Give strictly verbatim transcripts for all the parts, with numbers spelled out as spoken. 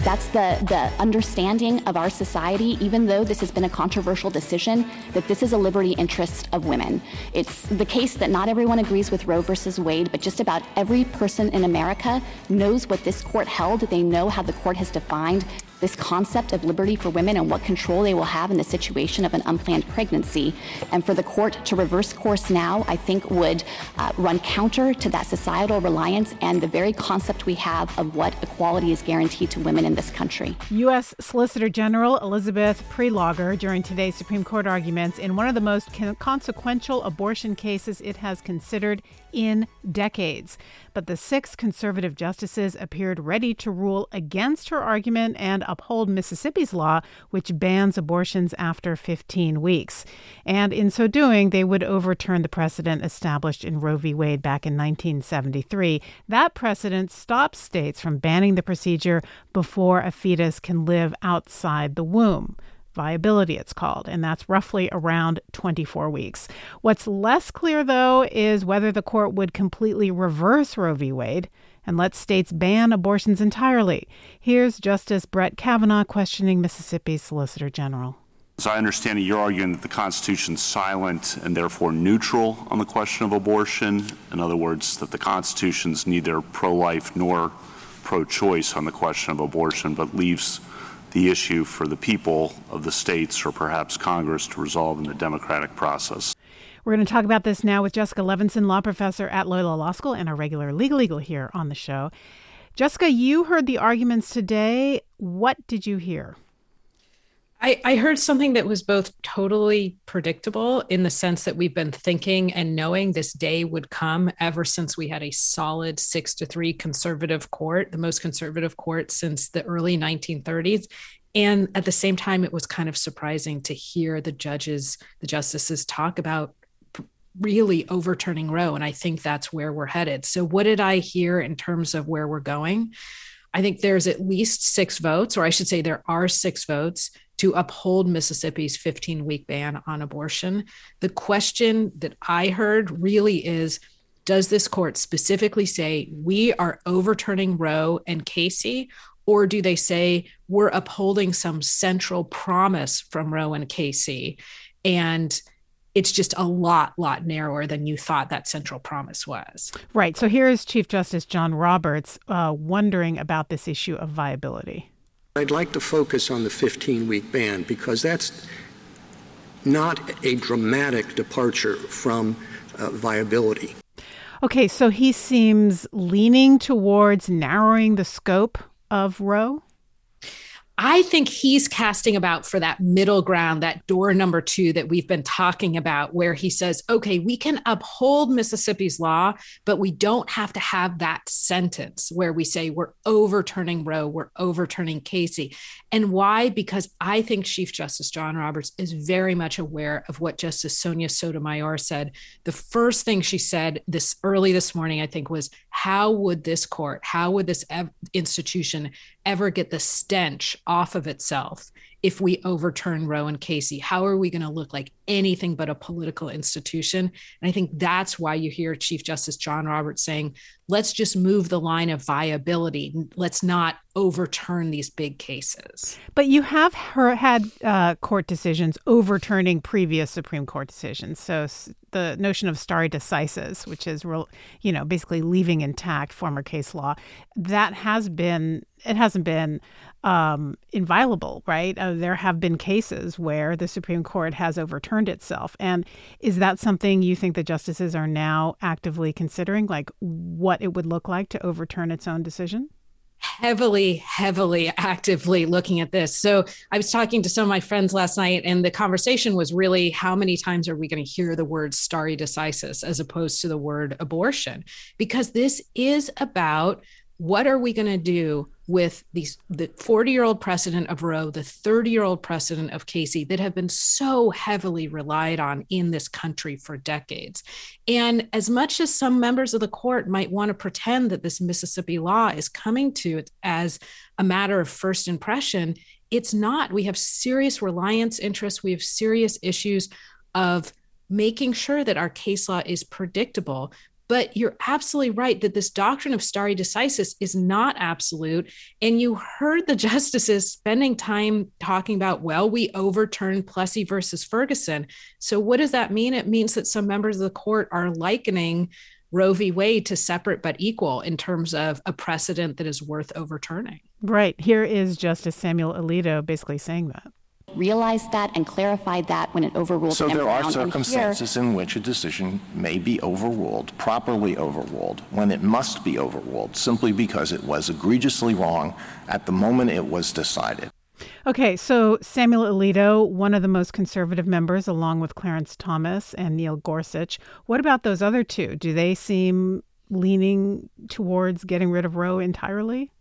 that's the, the understanding of our society, even though this has been a controversial decision, that this is a liberty interest of women. It's the case that not everyone agrees with Roe versus Wade, but just about every person in America knows what this court held. They know how the court has defined this concept of liberty for women and what control they will have in the situation of an unplanned pregnancy. And for the court to reverse course now, I think would uh, run counter to that societal reliance and the very concept we have of what equality is guaranteed to women in this country. U S Solicitor General Elizabeth Prelogar during today's Supreme Court arguments in one of the most consequential abortion cases it has considered in decades. But the six conservative justices appeared ready to rule against her argument and uphold Mississippi's law, which bans abortions after fifteen weeks. And in so doing, they would overturn the precedent established in Roe v. Wade back in nineteen seventy-three. That precedent stops states from banning the procedure before a fetus can live outside the womb. Viability, it's called, and that's roughly around twenty-four weeks. What's less clear, though, is whether the court would completely reverse Roe v. Wade and let states ban abortions entirely. Here's Justice Brett Kavanaugh questioning Mississippi's Solicitor General. As I understand it, you're arguing that the Constitution's silent and therefore neutral on the question of abortion. In other words, that the Constitution's neither pro-life nor pro-choice on the question of abortion, but leaves the issue for the people of the states or perhaps Congress to resolve in the democratic process. We're going to talk about this now with Jessica Levinson, law professor at Loyola Law School and a regular Legal Eagle here on the show. Jessica, you heard the arguments today. What did you hear? I, I heard something that was both totally predictable in the sense that we've been thinking and knowing this day would come ever since we had a solid six to three conservative court, the most conservative court since the early nineteen thirties. And at the same time, it was kind of surprising to hear the judges, the justices talk about really overturning Roe. And I think that's where we're headed. So what did I hear in terms of where we're going? I think there's at least six votes, or I should say there are six votes to uphold Mississippi's fifteen-week ban on abortion. The question that I heard really is, does this court specifically say we are overturning Roe and Casey, or do they say we're upholding some central promise from Roe and Casey? And it's just a lot, lot narrower than you thought that central promise was. Right. So here is Chief Justice John Roberts uh, wondering about this issue of viability. I'd like to focus on the fifteen-week ban because that's not a dramatic departure from uh, viability. Okay, so he seems leaning towards narrowing the scope of Roe? I think he's casting about for that middle ground, that door number two that we've been talking about, where he says, okay, we can uphold Mississippi's law, but we don't have to have that sentence where we say we're overturning Roe, we're overturning Casey. And why? Because I think Chief Justice John Roberts is very much aware of what Justice Sonia Sotomayor said. The first thing she said this early this morning, I think, was how would this court, how would this ev- institution ever get the stench off of itself if we overturn Roe and Casey? How are we going to look like anything but a political institution? And I think that's why you hear Chief Justice John Roberts saying, let's just move the line of viability. Let's not overturn these big cases. But you have her, had uh, court decisions overturning previous Supreme Court decisions. So the notion of stare decisis, which is, you know, basically leaving intact former case law, that has been, it hasn't been um, inviolable, right? Uh, there have been cases where the Supreme Court has overturned itself. And is that something you think the justices are now actively considering, like what it would look like to overturn its own decision? Heavily, heavily, actively looking at this. So I was talking to some of my friends last night, and the conversation was really, how many times are we going to hear the word stare decisis as opposed to the word abortion? Because this is about what are we going to do with these, the forty-year-old precedent of Roe, the thirty-year-old precedent of Casey that have been so heavily relied on in this country for decades. And as much as some members of the court might want to pretend that this Mississippi law is coming to it as a matter of first impression, it's not. We have serious reliance interests. We have serious issues of making sure that our case law is predictable. But you're absolutely right that this doctrine of stare decisis is not absolute. And you heard the justices spending time talking about, well, we overturned Plessy versus Ferguson. So what does that mean? It means that some members of the court are likening Roe v. Wade to separate but equal in terms of a precedent that is worth overturning. Right. Here is Justice Samuel Alito basically saying that. Realized that and clarified that when it overruled. So there are Brown. circumstances here, in which a decision may be overruled, properly overruled, when it must be overruled, simply because it was egregiously wrong at the moment it was decided. Okay, so Samuel Alito, one of the most conservative members, along with Clarence Thomas and Neil Gorsuch. What about those other two? Do they seem leaning towards getting rid of Roe entirely?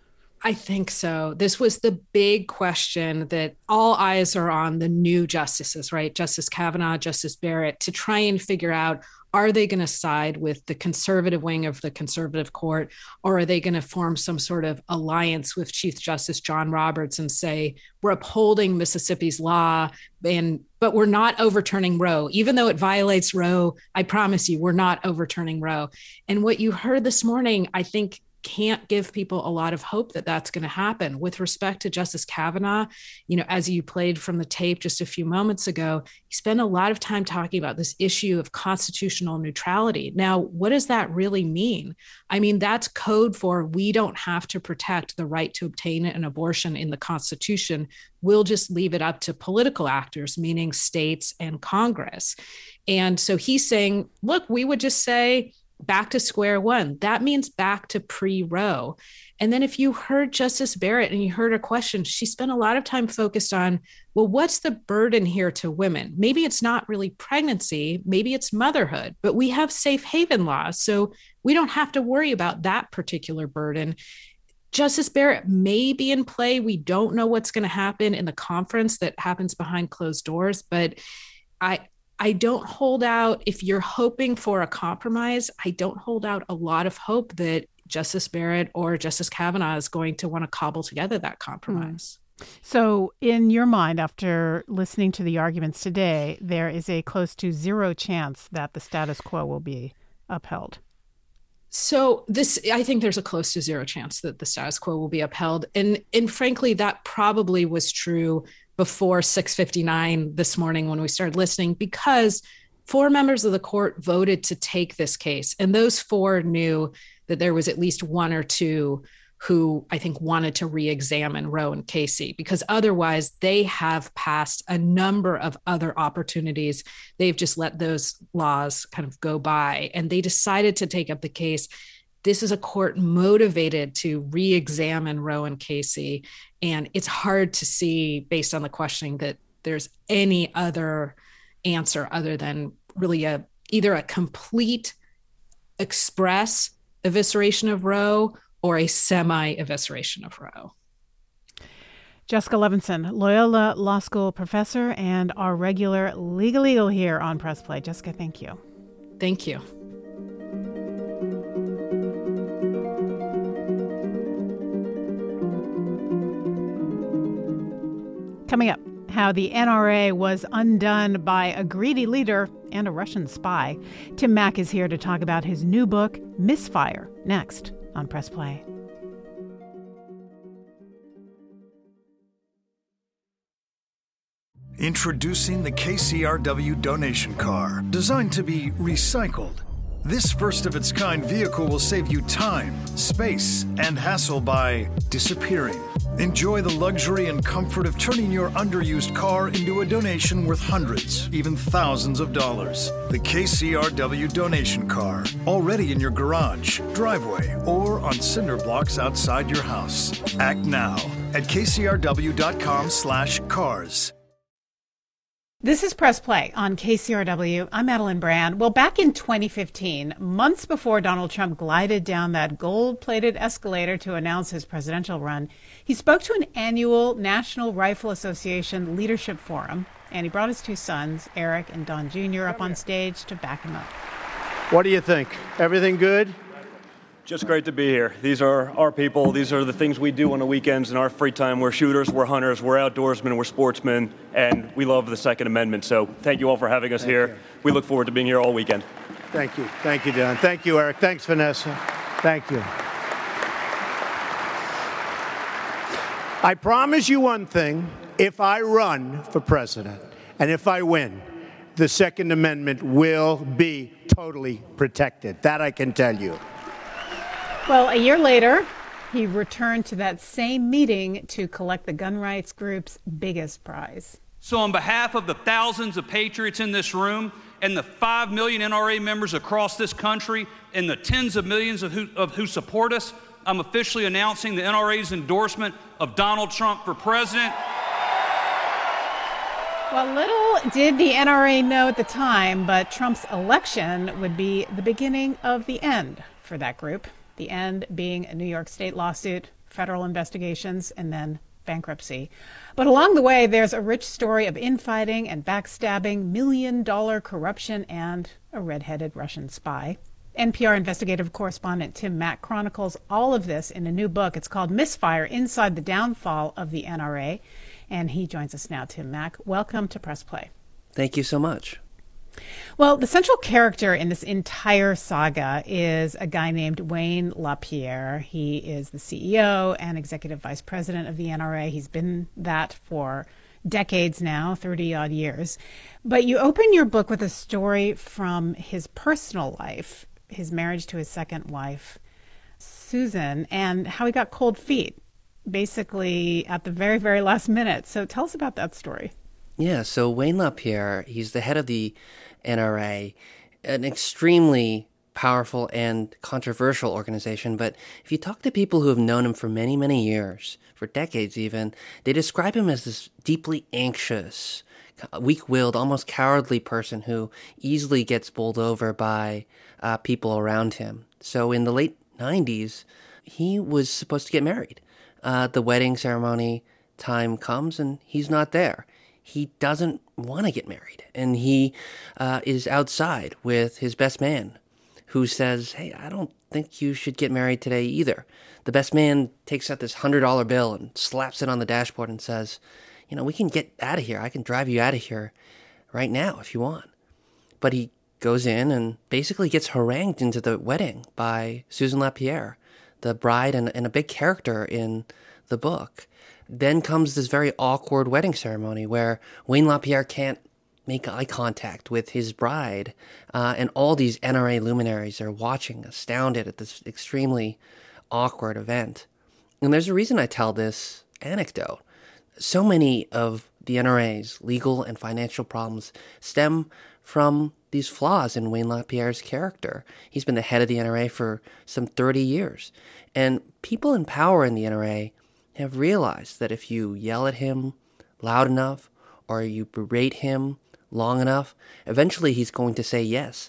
I think so. This was the big question that all eyes are on the new justices, right? Justice Kavanaugh, Justice Barrett, to try and figure out, are they going to side with the conservative wing of the conservative court, or are they going to form some sort of alliance with Chief Justice John Roberts and say, we're upholding Mississippi's law, and but we're not overturning Roe. Even though it violates Roe, I promise you, we're not overturning Roe. And what you heard this morning, I think, can't give people a lot of hope that that's going to happen. With respect to Justice Kavanaugh, you know, as you played from the tape just a few moments ago, he spent a lot of time talking about this issue of constitutional neutrality. Now, what does that really mean? I mean, that's code for we don't have to protect the right to obtain an abortion in the Constitution. We'll just leave it up to political actors, meaning states and Congress. And so he's saying, look, we would just say, back to square one. That means back to pre-Roe. And then if you heard Justice Barrett and you heard her question, she spent a lot of time focused on, well, what's the burden here to women? Maybe it's not really pregnancy, maybe it's motherhood, but we have safe haven laws, so we don't have to worry about that particular burden. Justice Barrett may be in play. We don't know what's going to happen in the conference that happens behind closed doors, but I I don't hold out, if you're hoping for a compromise, I don't hold out a lot of hope that Justice Barrett or Justice Kavanaugh is going to want to cobble together that compromise. Mm. So in your mind, after listening to the arguments today, there is a close to zero chance that the status quo will be upheld. So this, I think there's a close to zero chance that the status quo will be upheld. And, and frankly, that probably was true before six fifty-nine this morning when we started listening, because four members of the court voted to take this case. And those four knew that there was at least one or two who I think wanted to re-examine Roe and Casey, because otherwise they have passed a number of other opportunities. They've just let those laws kind of go by, and they decided to take up the case. This is a court motivated to re-examine Roe and Casey. And it's hard to see, based on the questioning, that there's any other answer other than really a either a complete express evisceration of Roe or a semi-evisceration of Roe. Jessica Levinson, Loyola Law School professor and our regular Legal Eagle here on Press Play. Jessica, thank you. Thank you. Coming up, how the N R A was undone by a greedy leader and a Russian spy. Tim Mack is here to talk about his new book, Misfire, next on Press Play. Introducing the K C R W donation car, designed to be recycled. This first-of-its-kind vehicle will save you time, space, and hassle by disappearing. Enjoy the luxury and comfort of turning your underused car into a donation worth hundreds, even thousands of dollars. The K C R W donation car, already in your garage, driveway, or on cinder blocks outside your house. Act now at k c r w dot com slash cars. This is Press Play on K C R W. I'm Madeline Brand. Well, back in twenty fifteen, months before Donald Trump glided down that gold-plated escalator to announce his presidential run, he spoke to an annual National Rifle Association Leadership Forum, and he brought his two sons, Eric and Don Junior, up on stage to back him up. What do you think? Everything good? Just great to be here. These are our people. These are the things we do on the weekends in our free time. We're shooters, we're hunters, we're outdoorsmen, we're sportsmen, and we love the Second Amendment. So thank you all for having us thank here. You. We look forward to being here all weekend. Thank you. Thank you, Don. Thank you, Eric. Thanks, Vanessa. Thank you. I promise you one thing. If I run for president and if I win, the Second Amendment will be totally protected. That I can tell you. Well, a year later, he returned to that same meeting to collect the gun rights group's biggest prize. So on behalf of the thousands of patriots in this room and the five million N R A members across this country and the tens of millions of who, of who support us, I'm officially announcing the N R A's endorsement of Donald Trump for president. Well, little did the N R A know at the time, but Trump's election would be the beginning of the end for that group. The end being a New York State lawsuit, federal investigations, and then bankruptcy. But along the way, there's a rich story of infighting and backstabbing, million-dollar corruption, and a red-headed Russian spy. N P R investigative correspondent Tim Mak chronicles all of this in a new book. It's called Misfire: Inside the Downfall of the N R A. And he joins us now. Tim Mak, welcome to Press Play. Thank you so much. Well, the central character in this entire saga is a guy named Wayne LaPierre. He is the C E O and executive vice president of the N R A. He's been that for decades now, thirty-odd years. But you open your book with a story from his personal life, his marriage to his second wife, Susan, and how he got cold feet, basically at the very, very last minute. So tell us about that story. Yeah, so Wayne LaPierre, he's the head of the N R A, an extremely powerful and controversial organization. But if you talk to people who have known him for many, many years, for decades even, they describe him as this deeply anxious, weak-willed, almost cowardly person who easily gets bowled over by uh, people around him. So in the late nineties, he was supposed to get married. Uh, the wedding ceremony time comes and he's not there. He doesn't want to get married, and he uh, is outside with his best man, who says, hey, I don't think you should get married today either. The best man takes out this one hundred dollar bill and slaps it on the dashboard and says, you know, we can get out of here. I can drive you out of here right now if you want. But he goes in and basically gets harangued into the wedding by Susan LaPierre, the bride and, and a big character in the book. Then comes this very awkward wedding ceremony where Wayne LaPierre can't make eye contact with his bride, uh, and all these N R A luminaries are watching, astounded at this extremely awkward event. And there's a reason I tell this anecdote. So many of the N R A's legal and financial problems stem from these flaws in Wayne LaPierre's character. He's been the head of the N R A for some thirty years. And people in power in the N R A have realized that if you yell at him loud enough or you berate him long enough, eventually he's going to say yes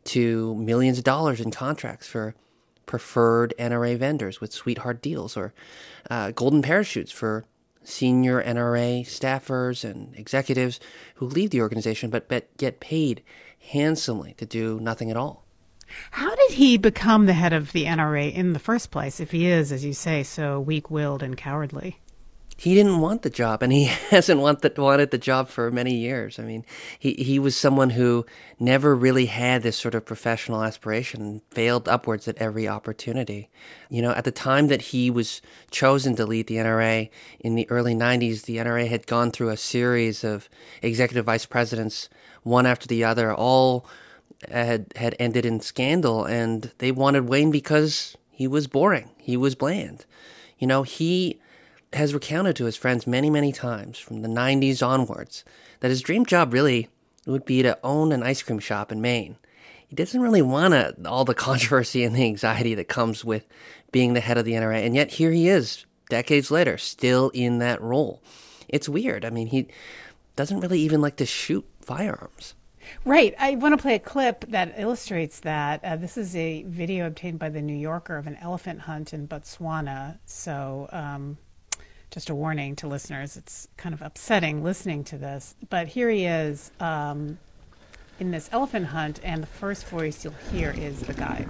to millions of dollars in contracts for preferred N R A vendors with sweetheart deals, or uh, golden parachutes for senior N R A staffers and executives who leave the organization but, but get paid handsomely to do nothing at all. How did he become the head of the N R A in the first place, if he is, as you say, so weak-willed and cowardly? He didn't want the job, and he hasn't want the, wanted the job for many years. I mean, he, he was someone who never really had this sort of professional aspiration and failed upwards at every opportunity. You know, at the time that he was chosen to lead the N R A in the early nineties, the N R A had gone through a series of executive vice presidents, one after the other, all had had ended in scandal, and they wanted Wayne because he was boring. He was bland. You know, he has recounted to his friends many, many times from the nineties onwards that his dream job really would be to own an ice cream shop in Maine. He doesn't really want to, all the controversy and the anxiety that comes with being the head of the N R A, and yet here he is, decades later, still in that role. It's weird. I mean, he doesn't really even like to shoot firearms. Right. I want to play a clip that illustrates that. Uh, this is a video obtained by The New Yorker of an elephant hunt in Botswana. So um, just a warning to listeners, it's kind of upsetting listening to this. But here he is um, in this elephant hunt, and the first voice you'll hear is the guide.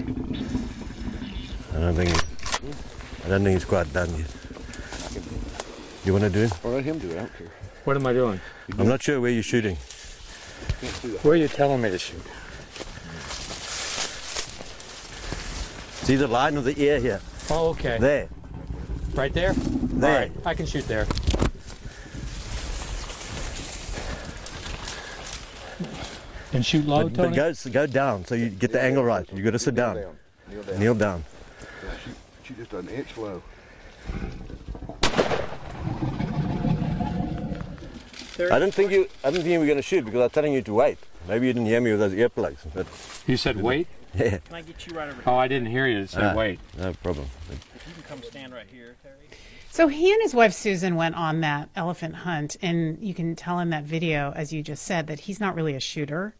I don't think I don't think it's quite done yet. You want to do it? Or let him do it, I don't care. What am I doing? I'm not sure where you're shooting. Where are you telling me to shoot? See the line of the ear here? Oh, okay. There. Right there? There. All right, I can shoot there. And shoot low, but, Tony? But go, go down so you get the angle right. You got to sit down. down. Kneel down. Kneel down. Yeah, shoot, shoot just an inch low. I didn't think you. I didn't think you were going to shoot because I was telling you to wait. Maybe you didn't hear me with those earplugs. But you said wait? Yeah. Can I get you right over here? Oh, I didn't hear you. It said Ah, wait. No problem. If you can come stand right here, Terry. So he and his wife Susan went on that elephant hunt, and you can tell in that video, as you just said, that he's not really a shooter.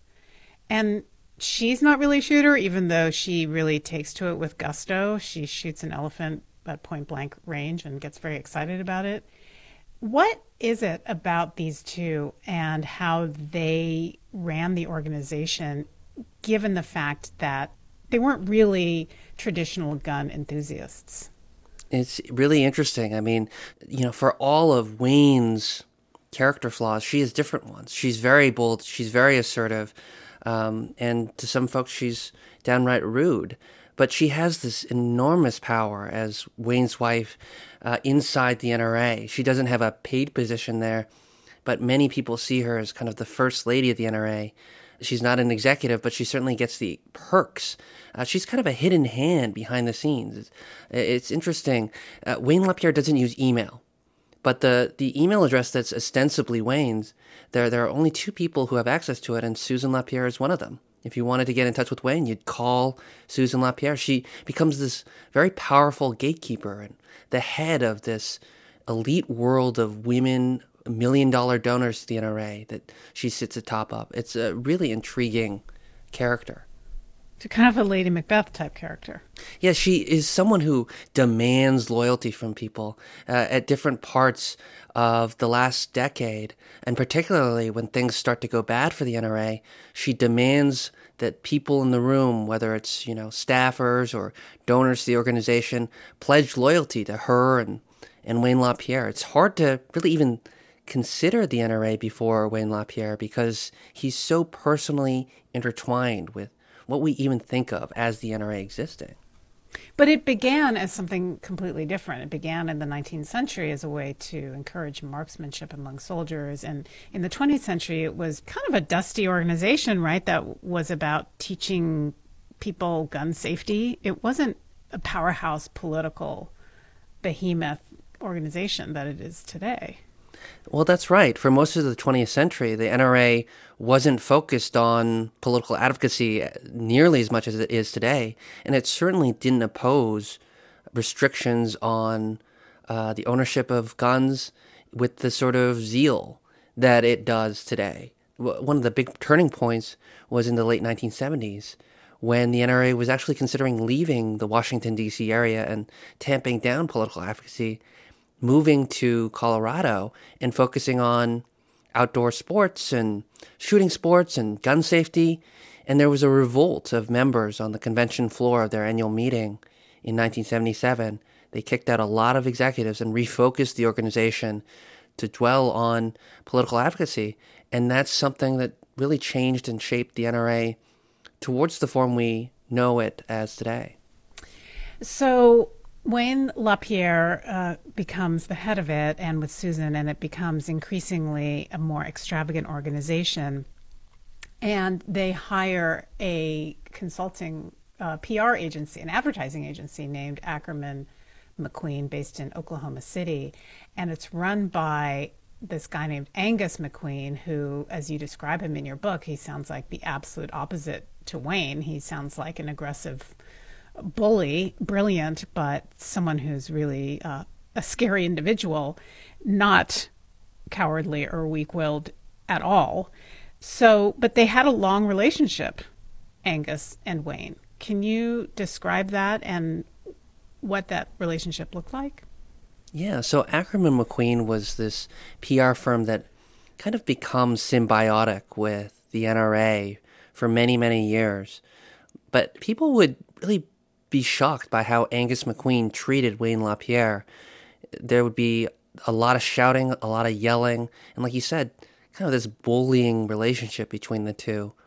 And she's not really a shooter, even though she really takes to it with gusto. She shoots an elephant at point blank range and gets very excited about it. What is it about these two and how they ran the organization, given the fact that they weren't really traditional gun enthusiasts? It's really interesting. I mean, you know, for all of Wayne's character flaws, she has different ones. She's very bold. She's very assertive. Um, and to some folks, she's downright rude. But she has this enormous power as Wayne's wife uh, inside the N R A. She doesn't have a paid position there, but many people see her as kind of the first lady of the N R A. She's not an executive, but she certainly gets the perks. Uh, she's kind of a hidden hand behind the scenes. It's, it's interesting. Uh, Wayne LaPierre doesn't use email, but the, the email address that's ostensibly Wayne's, there there are only two people who have access to it, and Susan LaPierre is one of them. If you wanted to get in touch with Wayne, you'd call Susan LaPierre. She becomes this very powerful gatekeeper and the head of this elite world of women, million-dollar donors to the N R A that she sits atop of. It's a really intriguing character. To kind of a Lady Macbeth type character. Yeah, she is someone who demands loyalty from people uh, at different parts of the last decade, and particularly when things start to go bad for the N R A, she demands that people in the room, whether it's, you know, staffers or donors to the organization, pledge loyalty to her and, and Wayne LaPierre. It's hard to really even consider the N R A before Wayne LaPierre because he's so personally intertwined with what we even think of as the N R A existing. But it began as something completely different. It began in the nineteenth century as a way to encourage marksmanship among soldiers. And in the twentieth century, it was kind of a dusty organization, right, that was about teaching people gun safety. It wasn't a powerhouse political behemoth organization that it is today. Well, that's right. For most of the twentieth century, the N R A wasn't focused on political advocacy nearly as much as it is today, and it certainly didn't oppose restrictions on uh, the ownership of guns with the sort of zeal that it does today. One of the big turning points was in the late nineteen seventies when the N R A was actually considering leaving the Washington, D C area and tamping down political advocacy, moving to Colorado and focusing on outdoor sports and shooting sports and gun safety. And there was a revolt of members on the convention floor of their annual meeting in nineteen seventy-seven. They kicked out a lot of executives and refocused the organization to dwell on political advocacy. And that's something that really changed and shaped the N R A towards the form we know it as today. So Wayne LaPierre uh, becomes the head of it, and with Susan, and it becomes increasingly a more extravagant organization. And they hire a consulting uh, P R agency, an advertising agency named Ackerman McQueen, based in Oklahoma City. And it's run by this guy named Angus McQueen, who, as you describe him in your book, he sounds like the absolute opposite to Wayne. He sounds like an aggressive bully, brilliant, but someone who's really uh, a scary individual, not cowardly or weak-willed at all. So, but they had a long relationship, Angus and Wayne. Can you describe that and what that relationship looked like? Yeah, so Ackerman McQueen was this P R firm that kind of becomes symbiotic with the N R A for many, many years. But people would really be shocked by how Angus McQueen treated Wayne LaPierre. There would be a lot of shouting, a lot of yelling, and like you said, kind of this bullying relationship between the two.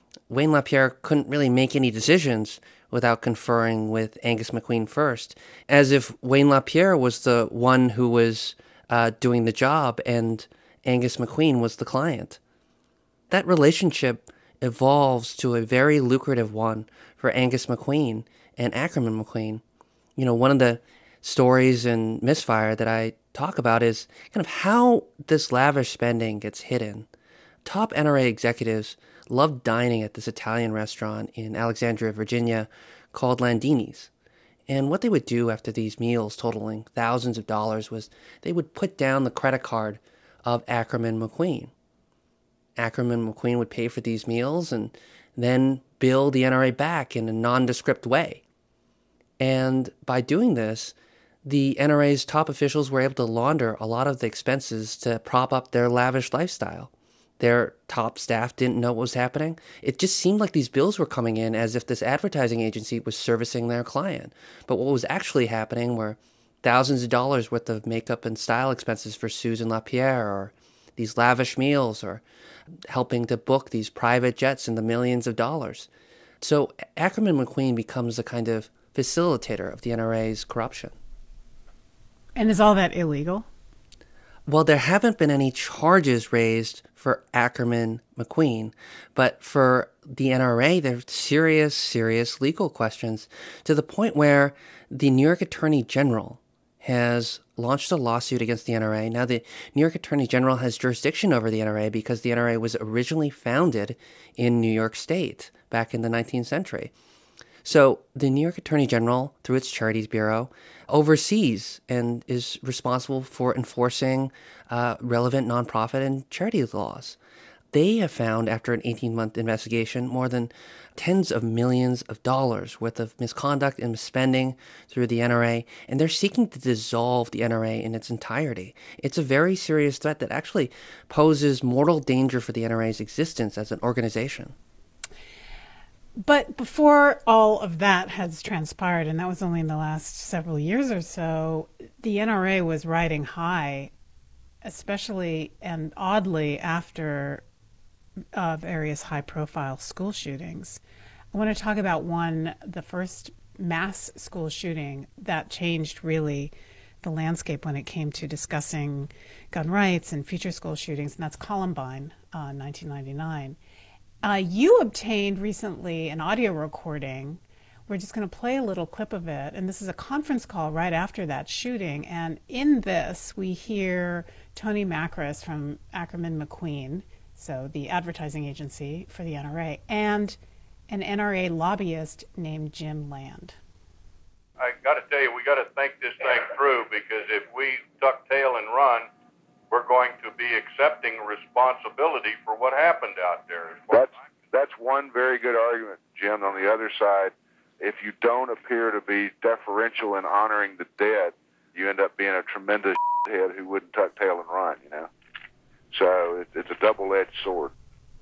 Wayne LaPierre couldn't really make any decisions without conferring with Angus MacQueen first, as if Wayne LaPierre was the one who was uh, doing the job and Angus MacQueen was the client. That relationship evolves to a very lucrative one for Angus MacQueen and Ackerman MacQueen. You know, one of the stories in Misfire that I talk about is kind of how this lavish spending gets hidden. Top N R A executives loved dining at this Italian restaurant in Alexandria, Virginia, called Landini's. And what they would do after these meals totaling thousands of dollars was they would put down the credit card of Ackerman MacQueen. Ackerman MacQueen would pay for these meals and then bill the N R A back in a nondescript way. And by doing this, the N R A's top officials were able to launder a lot of the expenses to prop up their lavish lifestyle. Their top staff didn't know what was happening. It just seemed like these bills were coming in as if this advertising agency was servicing their client. But what was actually happening were thousands of dollars worth of makeup and style expenses for Susan LaPierre, or these lavish meals, or helping to book these private jets in the millions of dollars. So Ackerman MacQueen becomes a kind of facilitator of the N R A's corruption. And is all that illegal? Well, there haven't been any charges raised for Ackerman MacQueen, but for the N R A, there are serious, serious legal questions, to the point where the New York Attorney General has launched a lawsuit against the N R A. Now, the New York Attorney General has jurisdiction over the N R A because the N R A was originally founded in New York State back in the nineteenth century. So the New York Attorney General, through its Charities Bureau, oversees and is responsible for enforcing uh, relevant nonprofit and charity laws. They have found, after an eighteen-month investigation, more than tens of millions of dollars worth of misconduct and misspending through the N R A, and they're seeking to dissolve the N R A in its entirety. It's a very serious threat that actually poses mortal danger for the N R A's existence as an organization. But before all of that has transpired, and that was only in the last several years or so, the N R A was riding high, especially and oddly after uh, various high-profile school shootings. I want to talk about one, the first mass school shooting that changed really the landscape when it came to discussing gun rights and future school shootings, and that's Columbine, uh, nineteen ninety-nine. Uh, you obtained recently an audio recording. We're just going to play a little clip of it. And this is a conference call right after that shooting. And in this, we hear Tony Makris from Ackerman MacQueen, so the advertising agency for the N R A, and an N R A lobbyist named Jim Land. I got to tell you, we got to think this thing through, because if we duck tail and run, we're going to be accepting responsibility for what happened out there. That's, that's one very good argument, Jim. On the other side, if you don't appear to be deferential in honoring the dead, you end up being a tremendous head who wouldn't tuck tail and run, you know. So it, it's a double-edged sword.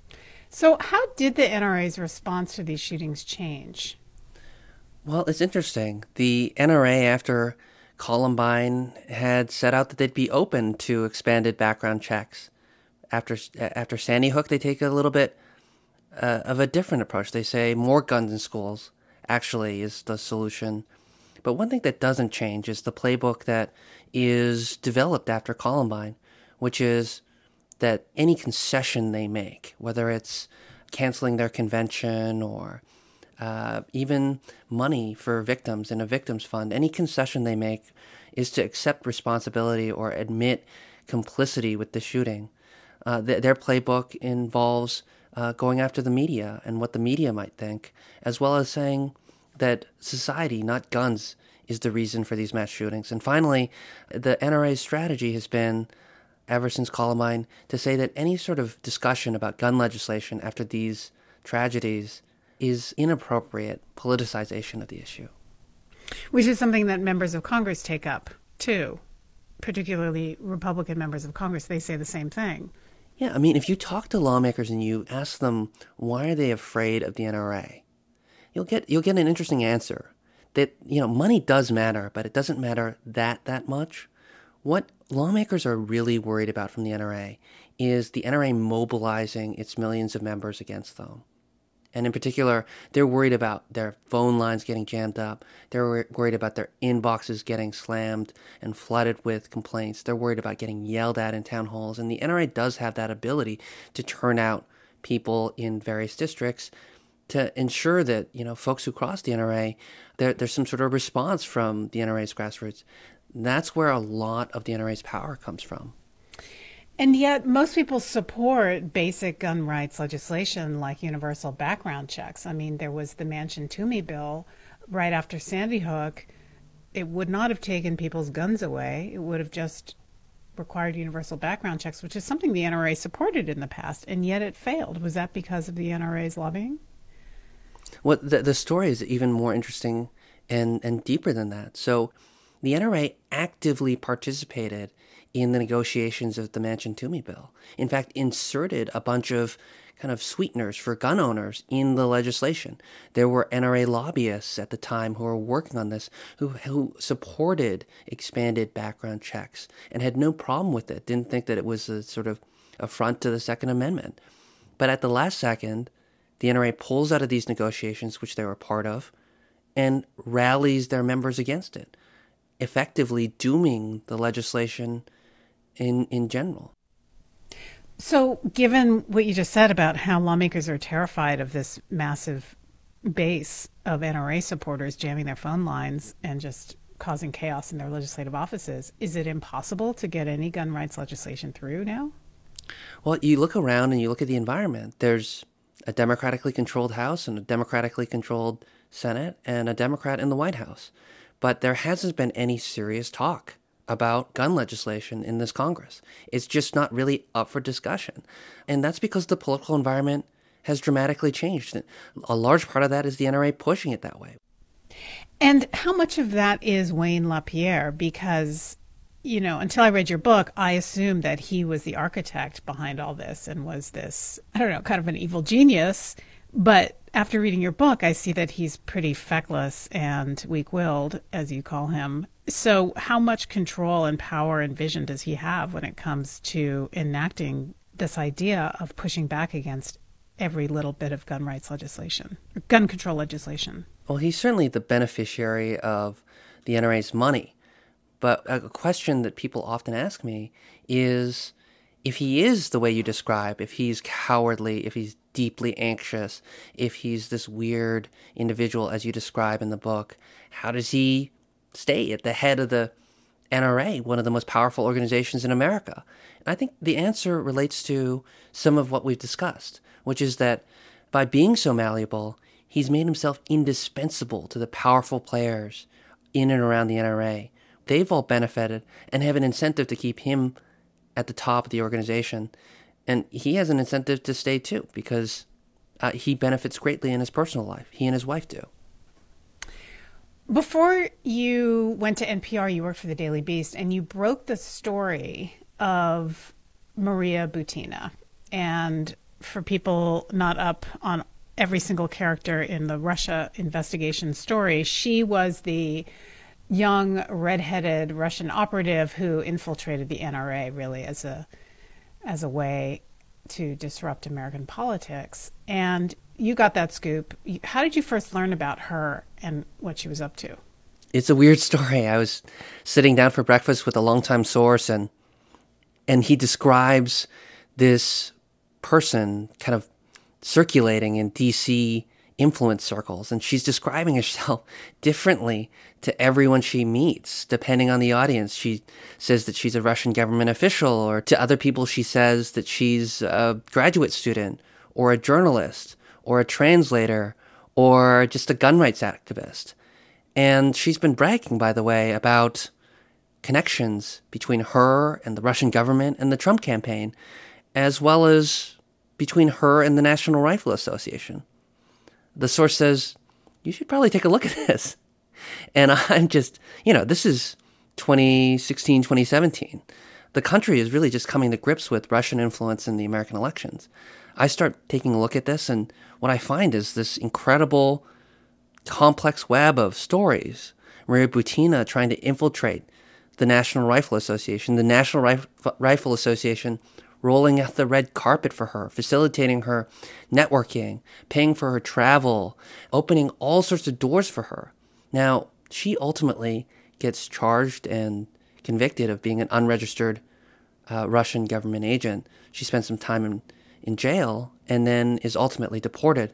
So how did the N R A's response to these shootings change? Well, it's interesting. The N R A, after Columbine, had set out that they'd be open to expanded background checks. After after Sandy Hook, they take a little bit uh, of a different approach. They say more guns in schools actually is the solution. But one thing that doesn't change is the playbook that is developed after Columbine, which is that any concession they make, whether it's canceling their convention or Uh, even money for victims in a victims fund, any concession they make is to accept responsibility or admit complicity with the shooting. Uh, th- their playbook involves uh, going after the media and what the media might think, as well as saying that society, not guns, is the reason for these mass shootings. And finally, the N R A's strategy has been, ever since Columbine, to say that any sort of discussion about gun legislation after these tragedies is inappropriate politicization of the issue. Which is something that members of Congress take up, too, particularly Republican members of Congress. They say the same thing. Yeah, I mean, if you talk to lawmakers and you ask them why are they afraid of the N R A, you'll get you'll get an interesting answer. That, you know, money does matter, but it doesn't matter that that much. What lawmakers are really worried about from the N R A is the N R A mobilizing its millions of members against them. And in particular, they're worried about their phone lines getting jammed up. They're worried about their inboxes getting slammed and flooded with complaints. They're worried about getting yelled at in town halls. And the N R A does have that ability to turn out people in various districts to ensure that, you know, folks who cross the N R A, there, there's some sort of response from the N R A's grassroots. That's where a lot of the N R A's power comes from. And yet most people support basic gun rights legislation like universal background checks. I mean, there was the Manchin-Toomey bill right after Sandy Hook. It would not have taken people's guns away. It would have just required universal background checks, which is something the N R A supported in the past, and yet it failed. Was that because of the N R A's lobbying? Well, the, the story is even more interesting and, and deeper than that. So the N R A actively participated in the negotiations of the Manchin-Toomey bill. In fact, inserted a bunch of kind of sweeteners for gun owners in the legislation. There were N R A lobbyists at the time who were working on this who, who supported expanded background checks and had no problem with it, didn't think that it was a sort of affront to the Second Amendment. But at the last second, the N R A pulls out of these negotiations, which they were part of, and rallies their members against it, effectively dooming the legislation in in general. So given what you just said about how lawmakers are terrified of this massive base of N R A supporters jamming their phone lines and just causing chaos in their legislative offices, is it impossible to get any gun rights legislation through now? Well, you look around and you look at the environment. There's a democratically controlled House and a democratically controlled Senate and a Democrat in the White House. But there hasn't been any serious talk about gun legislation in this Congress. It's just not really up for discussion. And that's because the political environment has dramatically changed. A large part of that is the N R A pushing it that way. And how much of that is Wayne LaPierre? Because, you know, until I read your book, I assumed that he was the architect behind all this and was this, I don't know, kind of an evil genius. But after reading your book, I see that he's pretty feckless and weak-willed, as you call him. So how much control and power and vision does he have when it comes to enacting this idea of pushing back against every little bit of gun rights legislation, gun control legislation? Well, he's certainly the beneficiary of the N R A's money. But a question that people often ask me is, if he is the way you describe, if he's cowardly, if he's deeply anxious, if he's this weird individual as you describe in the book, how does he stay at the head of the N R A, one of the most powerful organizations in America? And I think the answer relates to some of what we've discussed, which is that by being so malleable, he's made himself indispensable to the powerful players in and around the N R A. They've all benefited and have an incentive to keep him at the top of the organization. And he has an incentive to stay too, because uh, he benefits greatly in his personal life. He and his wife do. Before you went to N P R, you worked for the Daily Beast, and you broke the story of Maria Butina. And for people not up on every single character in the Russia investigation story, she was the young, redheaded Russian operative who infiltrated the N R A really as a as a way to disrupt American politics. And you got that scoop. How did you first learn about her and what she was up to? It's a weird story. I was sitting down for breakfast with a longtime source, and and he describes this person kind of circulating in D C influence circles, and she's describing herself differently to everyone she meets, depending on the audience. She says that she's a Russian government official, or to other people she says that she's a graduate student, or a journalist, or a translator, or just a gun rights activist. And she's been bragging, by the way, about connections between her and the Russian government and the Trump campaign, as well as between her and the National Rifle Association. The source says, you should probably take a look at this. And I'm just, you know, this is twenty sixteen, twenty seventeen. The country is really just coming to grips with Russian influence in the American elections. I start taking a look at this, and what I find is this incredible, complex web of stories. Maria Butina trying to infiltrate the National Rifle Association. The National Rif- Rifle Association rolling out the red carpet for her, facilitating her networking, paying for her travel, opening all sorts of doors for her. Now, she ultimately gets charged and convicted of being an unregistered uh, Russian government agent. She spends some time in, in jail and then is ultimately deported.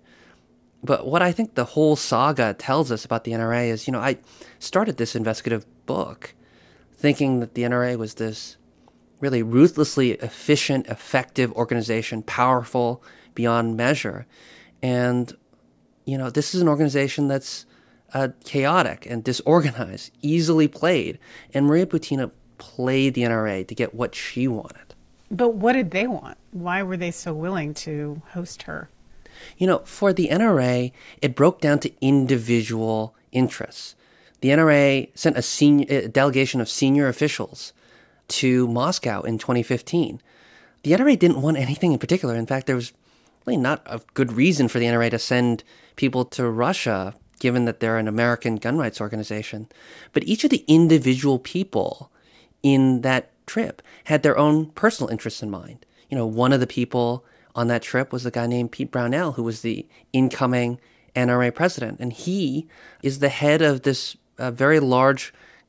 But what I think the whole saga tells us about the N R A is, you know, I started this investigative book thinking that the N R A was this really ruthlessly efficient, effective organization, powerful beyond measure. And, you know, this is an organization that's uh, chaotic and disorganized, easily played. And Maria Butina played the N R A to get what she wanted. But what did they want? Why were they so willing to host her? You know, for the N R A, it broke down to individual interests. The N R A sent a, senior, a delegation of senior officials to Moscow in twenty fifteen. The N R A didn't want anything in particular. In fact, there was really not a good reason for the N R A to send people to Russia, given that they're an American gun rights organization. But each of the individual people in that trip had their own personal interests in mind. You know, one of the people on that trip was a guy named Pete Brownell, who was the incoming N R A president. And he is the head of this uh, very large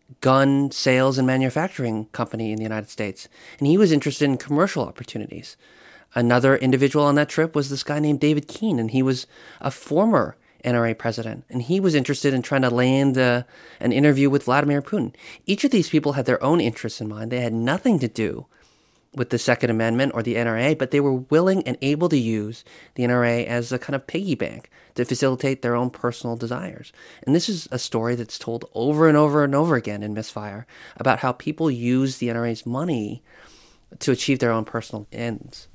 gun sales and manufacturing company in the United States. And he was interested in commercial opportunities. Another individual on that trip was this guy named David Keene, and he was a former N R A president. And he was interested in trying to land uh, an interview with Vladimir Putin. Each of these people had their own interests in mind. They had nothing to do with the Second Amendment or the N R A, but they were willing and able to use the N R A as a kind of piggy bank to facilitate their own personal desires. And this is a story that's told over and over and over again in Misfire about how people use the N R A's money to achieve their own personal ends.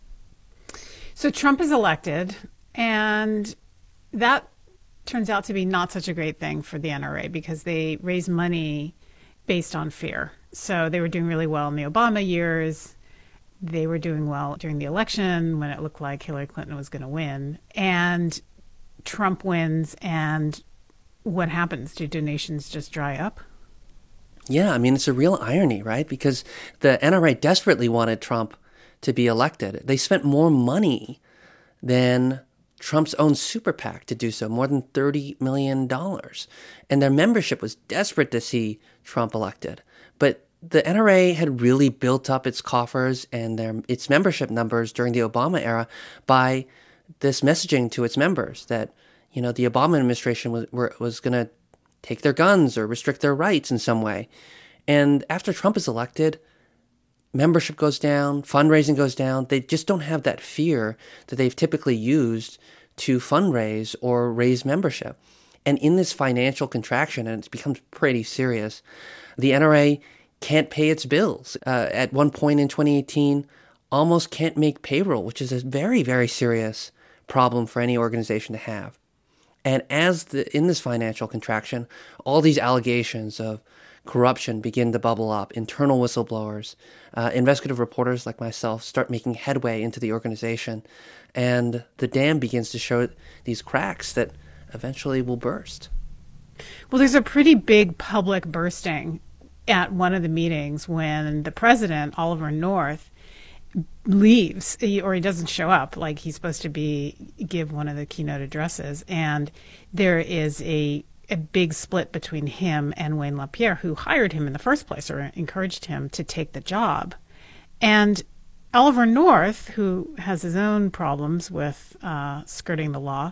So Trump is elected, and that turns out to be not such a great thing for the N R A because they raise money based on fear. So they were doing really well in the Obama years. They were doing well during the election when it looked like Hillary Clinton was going to win. And Trump wins, and what happens? Do donations just dry up? Yeah, I mean, it's a real irony, right? Because the N R A desperately wanted Trump to be elected. They spent more money than Trump's own super PAC to do so, more than thirty million dollars. And their membership was desperate to see Trump elected. But the N R A had really built up its coffers and their its membership numbers during the Obama era by this messaging to its members that, you know, the Obama administration was were, was going to take their guns or restrict their rights in some way. And after Trump is elected, membership goes down, fundraising goes down. They just don't have that fear that they've typically used to fundraise or raise membership. And in this financial contraction, and it becomes pretty serious, the N R A can't pay its bills. Uh, at one point in twenty eighteen, almost can't make payroll, which is a very, very serious problem for any organization to have. And as the, in this financial contraction, all these allegations of corruption begin to bubble up. Internal whistleblowers, uh, investigative reporters like myself start making headway into the organization. And the dam begins to show these cracks that eventually will burst. Well, there's a pretty big public bursting at one of the meetings when the president, Oliver North, leaves, or he doesn't show up. Like, he's supposed to be give one of the keynote addresses, and there is a a big split between him and Wayne LaPierre, who hired him in the first place or encouraged him to take the job. And Oliver North, who has his own problems with uh, skirting the law,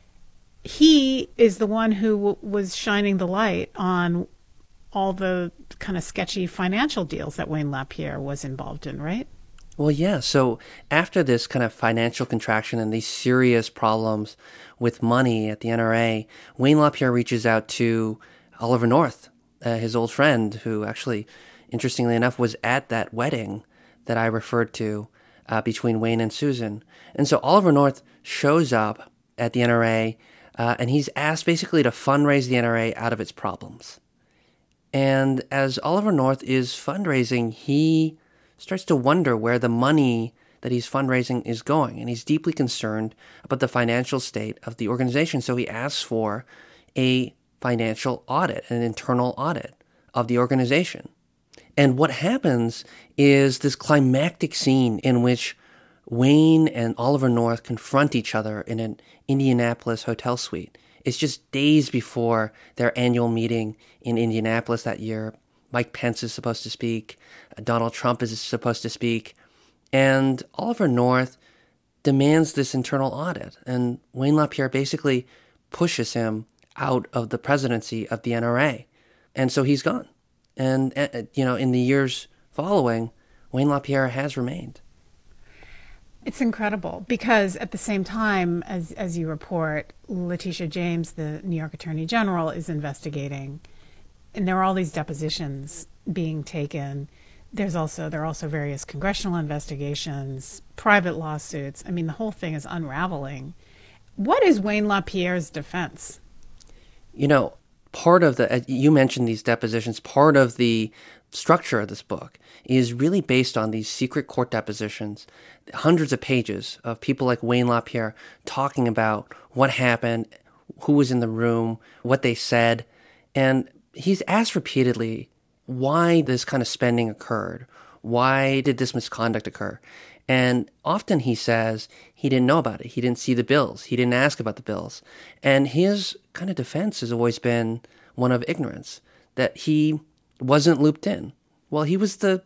he is the one who w- was shining the light on all the kind of sketchy financial deals that Wayne LaPierre was involved in, right? Well, yeah. So after this kind of financial contraction and these serious problems with money at the N R A, Wayne LaPierre reaches out to Oliver North, uh, his old friend, who actually, interestingly enough, was at that wedding that I referred to uh, between Wayne and Susan. And so Oliver North shows up at the N R A, uh, and he's asked basically to fundraise the N R A out of its problems. And as Oliver North is fundraising, he starts to wonder where the money that he's fundraising is going. And he's deeply concerned about the financial state of the organization. So he asks for a financial audit, an internal audit of the organization. And what happens is this climactic scene in which Wayne and Oliver North confront each other in an Indianapolis hotel suite. It's just days before their annual meeting in Indianapolis that year. Mike Pence is supposed to speak. Donald Trump is supposed to speak. And Oliver North demands this internal audit. And Wayne LaPierre basically pushes him out of the presidency of the N R A. And so he's gone. And, uh, you know, in the years following, Wayne LaPierre has remained. It's incredible because at the same time, as as you report, Letitia James, the New York Attorney General, is investigating. And there are all these depositions being taken. There's also there are also various congressional investigations, private lawsuits. I mean, the whole thing is unraveling. What is Wayne LaPierre's defense? You know, part of the, you mentioned these depositions, part of the structure of this book is really based on these secret court depositions, hundreds of pages of people like Wayne LaPierre talking about what happened, who was in the room, what they said. And he's asked repeatedly why this kind of spending occurred. Why did this misconduct occur? And often he says he didn't know about it. He didn't see the bills. He didn't ask about the bills. And his kind of defense has always been one of ignorance, that he wasn't looped in. Well, he was the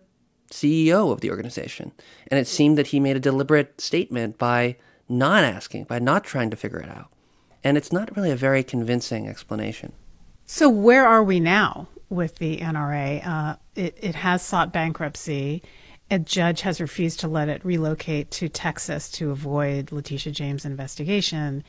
C E O of the organization. And it seemed that he made a deliberate statement by not asking, by not trying to figure it out. And it's not really a very convincing explanation. So where are we now with the N R A? Uh, it, it has sought bankruptcy. A judge has refused to let it relocate to Texas to avoid Letitia James' investigation.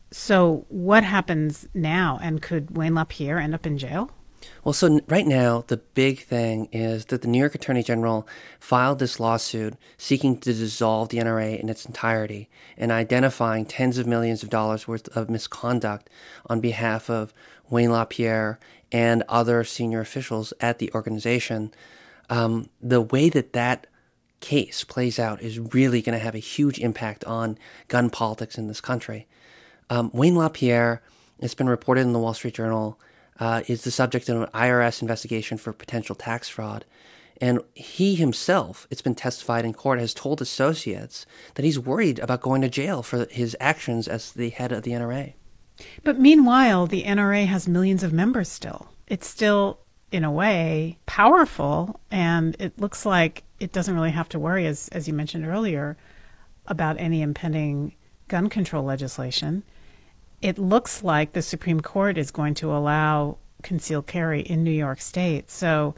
So what happens now? And could Wayne LaPierre end up in jail? Well, so right now, the big thing is that the New York Attorney General filed this lawsuit seeking to dissolve the N R A in its entirety and identifying tens of millions of dollars worth of misconduct on behalf of Wayne LaPierre and other senior officials at the organization. Um, the way that that case plays out is really going to have a huge impact on gun politics in this country. Um, Wayne LaPierre, it's been reported in the Wall Street Journal, uh, is the subject of an I R S investigation for potential tax fraud. And he himself, it's been testified in court, has told associates that he's worried about going to jail for his actions as the head of the N R A. But meanwhile, the N R A has millions of members still. It's still, in a way, powerful, and it looks like it doesn't really have to worry, as, as you mentioned earlier, about any impending gun control legislation. It looks like the Supreme Court is going to allow concealed carry in New York State. So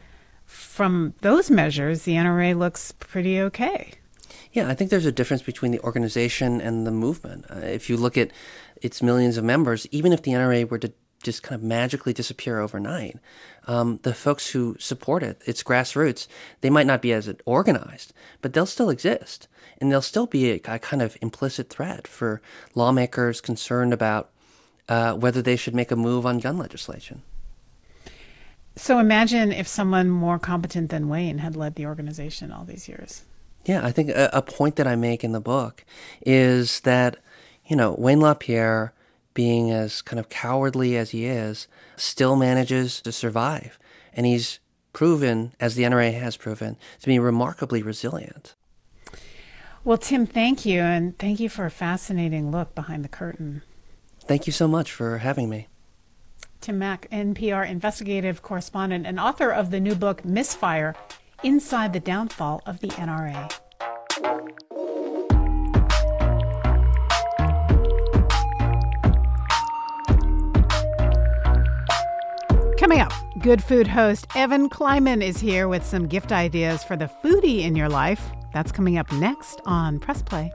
from those measures, the N R A looks pretty okay. Yeah, I think there's a difference between the organization and the movement. Uh, if you look at its millions of members, even if the N R A were to just kind of magically disappear overnight, um, the folks who support it, its grassroots, they might not be as organized, but they'll still exist. And they'll still be a, a kind of implicit threat for lawmakers concerned about uh, whether they should make a move on gun legislation. So imagine if someone more competent than Wayne had led the organization all these years. Yeah, I think a, a point that I make in the book is that, you know, Wayne LaPierre, being as kind of cowardly as he is, still manages to survive. And he's proven, as the N R A has proven, to be remarkably resilient. Well, Tim, thank you. And thank you for a fascinating look behind the curtain. Thank you so much for having me. Tim Mak, N P R investigative correspondent and author of the new book, Misfire, Inside the Downfall of the N R A. Coming up, Good Food host Evan Kleiman is here with some gift ideas for the foodie in your life. That's coming up next on Press Play.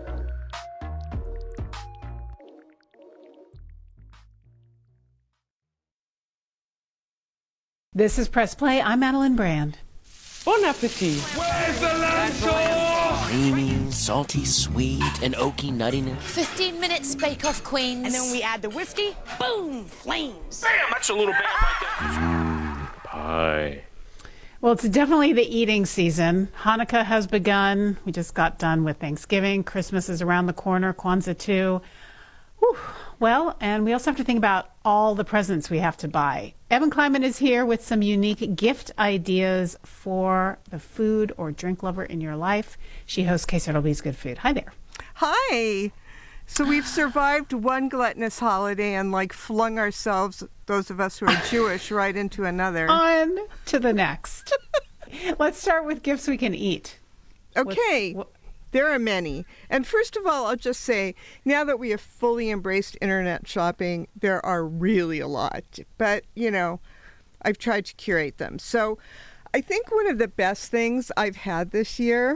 This is Press Play. I'm Madeline Brand. Bon appetit. Where's the lamb sauce? Creamy, salty, sweet, and oaky nuttiness. fifteen minutes Bake Off Queens. And then we add the whiskey, boom, flames. Bam, that's a little bad right there. Mmm, pie. Well, it's definitely the eating season. Hanukkah has begun. We just got done with Thanksgiving. Christmas is around the corner. Kwanzaa too. Whew. Well, and we also have to think about all the presents we have to buy. Evan Kleiman is here with some unique gift ideas for the food or drink lover in your life. She hosts K C R W's Good Food. Hi there. Hi. So we've survived one gluttonous holiday and like flung ourselves, those of us who are Jewish, right into another. On to the next. Let's start with gifts we can eat. Okay. What's, what, There are many. And first of all, I'll just say, now that we have fully embraced internet shopping, there are really a lot. But, you know, I've tried to curate them. So I think one of the best things I've had this year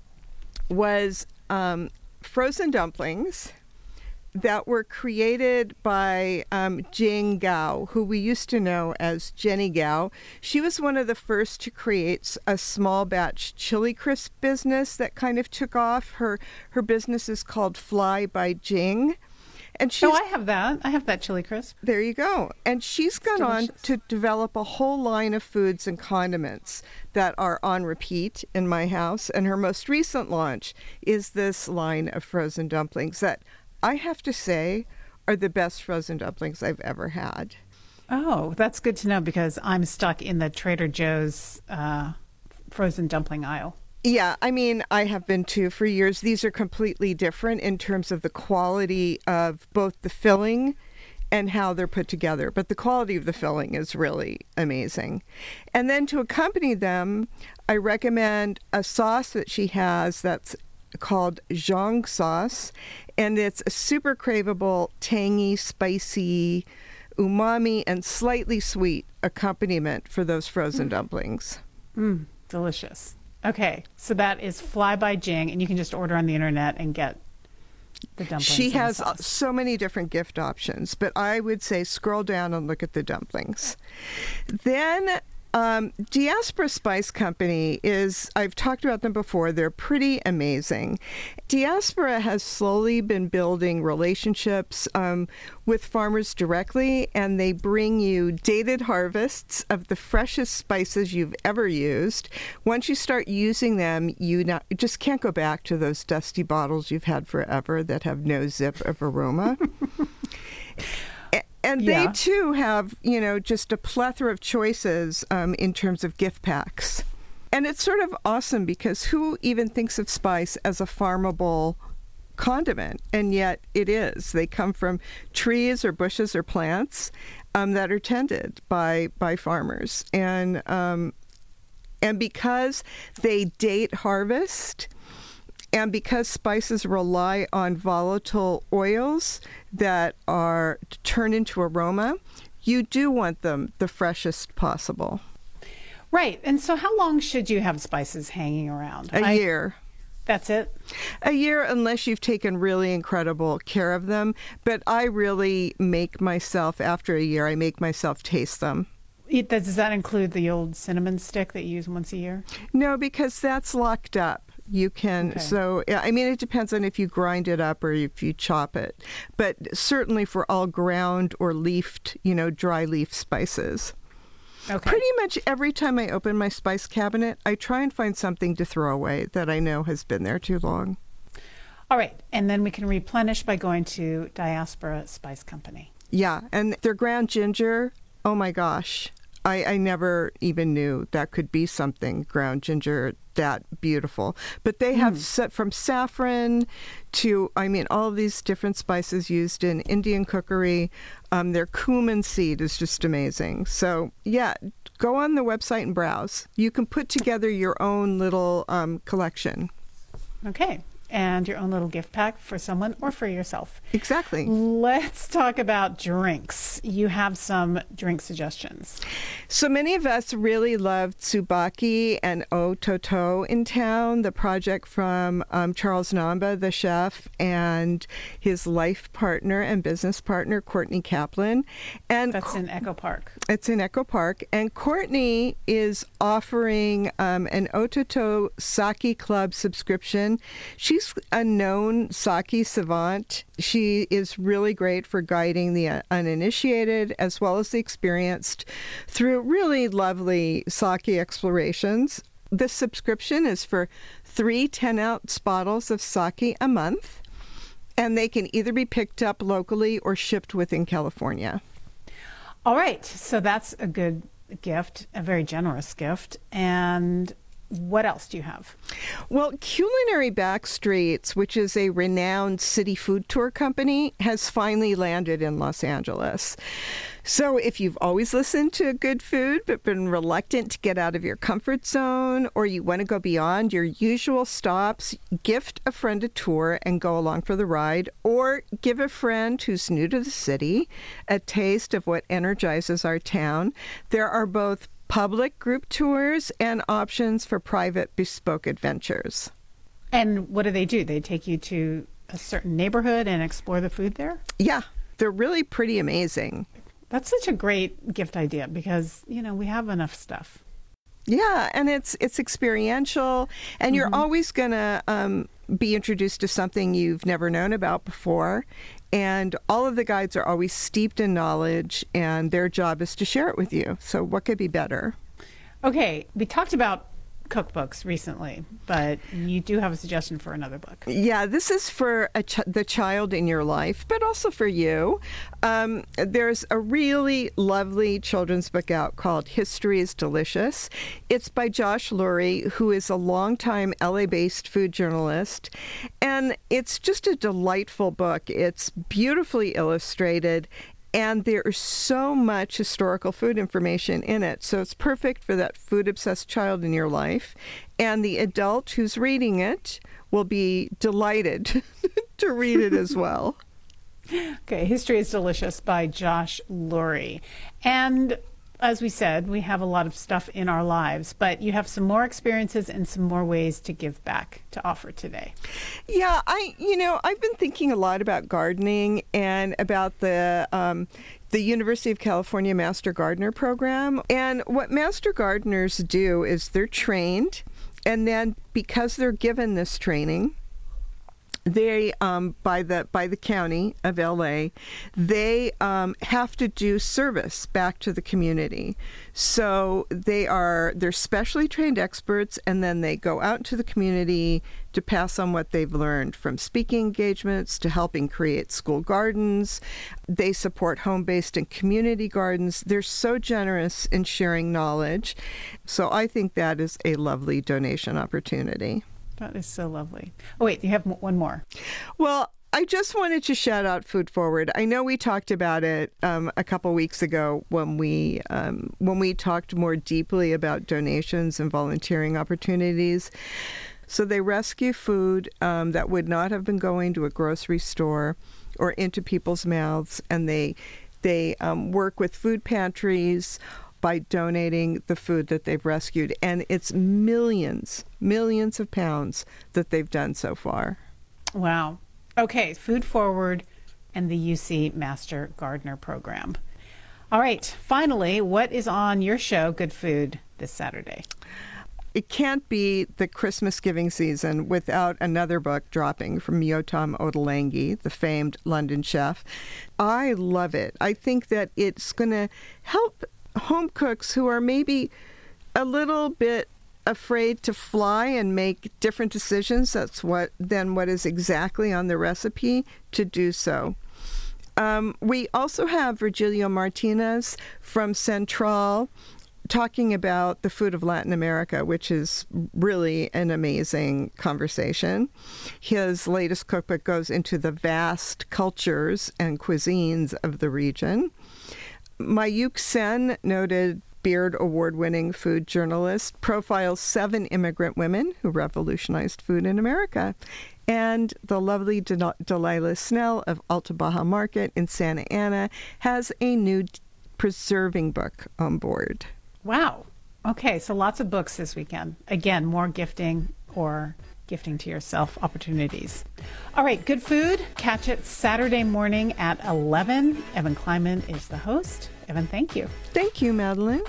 was um, frozen dumplings that were created by um, Jing Gao, who we used to know as Jenny Gao. She was one of the first to create a small batch chili crisp business that kind of took off. Her her business is called Fly by Jing. And she's, oh, I have that. I have that chili crisp. There you go. And she's gone on to develop a whole line of foods and condiments that are on repeat in my house. And her most recent launch is this line of frozen dumplings that I have to say are the best frozen dumplings I've ever had. Oh, that's good to know because I'm stuck in the Trader Joe's uh, frozen dumpling aisle. Yeah, I mean, I have been too for years. These are completely different in terms of the quality of both the filling and how they're put together. But the quality of the filling is really amazing. And then to accompany them, I recommend a sauce that she has that's called zhang sauce, and it's a super craveable, tangy, spicy, umami, and slightly sweet accompaniment for those frozen mm. dumplings. Mm, delicious. Okay, so that is Fly by Jing, and you can just order on the internet and get the dumplings. She has so many different gift options, but I would say scroll down and look at the dumplings. Then Um, Diaspora Spice Company is, I've talked about them before, they're pretty amazing. Diaspora has slowly been building relationships um, with farmers directly, and they bring you dated harvests of the freshest spices you've ever used. Once you start using them, you not, just can't go back to those dusty bottles you've had forever that have no zip of aroma. And they, yeah. too, have, you know, just a plethora of choices um, in terms of gift packs. And it's sort of awesome because who even thinks of spice as a farmable condiment? And yet it is. They come from trees or bushes or plants um, that are tended by by farmers. And um, and because they date harvest, and because spices rely on volatile oils that are turned into aroma, you do want them the freshest possible. Right. And so how long should you have spices hanging around? A I, year. That's it? A year, unless you've taken really incredible care of them. But I really make myself, after a year, I make myself taste them. It, does that include the old cinnamon stick that you use once a year? No, because that's locked up. You can, okay. so, I mean, it depends on if you grind it up or if you chop it. But certainly for all ground or leafed, you know, dry leaf spices. Okay. Pretty much every time I open my spice cabinet, I try and find something to throw away that I know has been there too long. All right. And then we can replenish by going to Diaspora Spice Company. Yeah. And their ground ginger, oh my gosh. I, I never even knew that could be something, ground ginger, that beautiful. But they have mm. set from saffron to, I mean, all of these different spices used in Indian cookery. Um, their cumin seed is just amazing. So, yeah, go on the website and browse. You can put together your own little um, collection. Okay. And your own little gift pack for someone or for yourself. Exactly. Let's talk about drinks. You have some drink suggestions. So many of us really loved Tsubaki and O Toto in town, the project from um, Charles Namba, the chef, and his life partner and business partner, Courtney Kaplan. And That's in Echo Park. It's in Echo Park. And Courtney is offering um, an O Toto Sake Club subscription. She's a known sake savant. She is really great for guiding the uninitiated as well as the experienced through really lovely sake explorations. This subscription is for three ten-ounce bottles of sake a month. And they can either be picked up locally or shipped within California. All right. So that's a good gift, a very generous gift. And what else do you have? Well, Culinary Backstreets, which is a renowned city food tour company, has finally landed in Los Angeles. So if you've always listened to good food but been reluctant to get out of your comfort zone, or you want to go beyond your usual stops, gift a friend a tour and go along for the ride, or give a friend who's new to the city a taste of what energizes our town. There are both public group tours and options for private bespoke adventures. And what do they do? They take you to a certain neighborhood and explore the food there? Yeah, they're really pretty amazing. That's such a great gift idea because, you know, we have enough stuff. Yeah, and it's it's experiential, and mm-hmm. you're always going to um, be introduced to something you've never known about before. And all of the guides are always steeped in knowledge, and their job is to share it with you. So what could be better? Okay, we talked about cookbooks recently, but you do have a suggestion for another book. Yeah, this is for a ch- the child in your life, but also for you. Um, there's a really lovely children's book out called History is Delicious. It's by Josh Lurie, who is a longtime L A-based food journalist, and it's just a delightful book. It's beautifully illustrated, and there is so much historical food information in it. So it's perfect for that food-obsessed child in your life. And the adult who's reading it will be delighted to read it as well. Okay, History is Delicious by Josh Lurie. And as we said, we have a lot of stuff in our lives, but you have some more experiences and some more ways to give back to offer today. Yeah, I, you know, I've been thinking a lot about gardening and about the um, the University of California Master Gardener program. And what Master Gardeners do is they're trained, and then because they're given this training, They, um, by the by the county of L A, they um, have to do service back to the community. So they are they're specially trained experts, and then they go out into the community to pass on what they've learned, from speaking engagements to helping create school gardens. They support home-based and community gardens. They're so generous in sharing knowledge. So I think that is a lovely donation opportunity. That is so lovely. Oh, wait, you have one more. Well, I just wanted to shout out Food Forward. I know we talked about it um, a couple weeks ago when we um, when we talked more deeply about donations and volunteering opportunities. So they rescue food um, that would not have been going to a grocery store or into people's mouths, and they they um, work with food pantries by donating the food that they've rescued. And it's millions, millions of pounds that they've done so far. Wow. Okay, Food Forward and the U C Master Gardener Program. All right, finally, what is on your show, Good Food, this Saturday? It can't be the Christmas giving season without another book dropping from Yotam Ottolenghi, the famed London chef. I love it. I think that it's going to help home cooks who are maybe a little bit afraid to fly and make different decisions that's what than what is exactly on the recipe to do so. Um, we also have Virgilio Martinez from Central talking about the food of Latin America, which is really an amazing conversation. His latest cookbook goes into the vast cultures and cuisines of the region. Mayuk Sen, noted Beard Award-winning food journalist, profiles seven immigrant women who revolutionized food in America. And the lovely Del- Delilah Snell of Alta Baja Market in Santa Ana has a new preserving book on board. Wow. Okay, so lots of books this weekend. Again, more gifting or gifting to yourself opportunities. All right, Good Food. Catch it Saturday morning at eleven. Evan Kleiman is the host. Evan, thank you. Thank you, Madeline.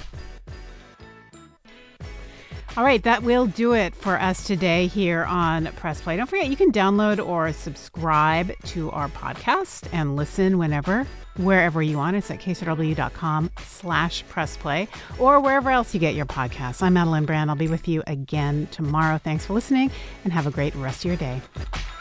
All right, that will do it for us today here on Press Play. Don't forget, you can download or subscribe to our podcast and listen whenever, wherever you want. It's at k c w dot com slash press play or wherever else you get your podcasts. I'm Madeline Brand. I'll be with you again tomorrow. Thanks for listening and have a great rest of your day.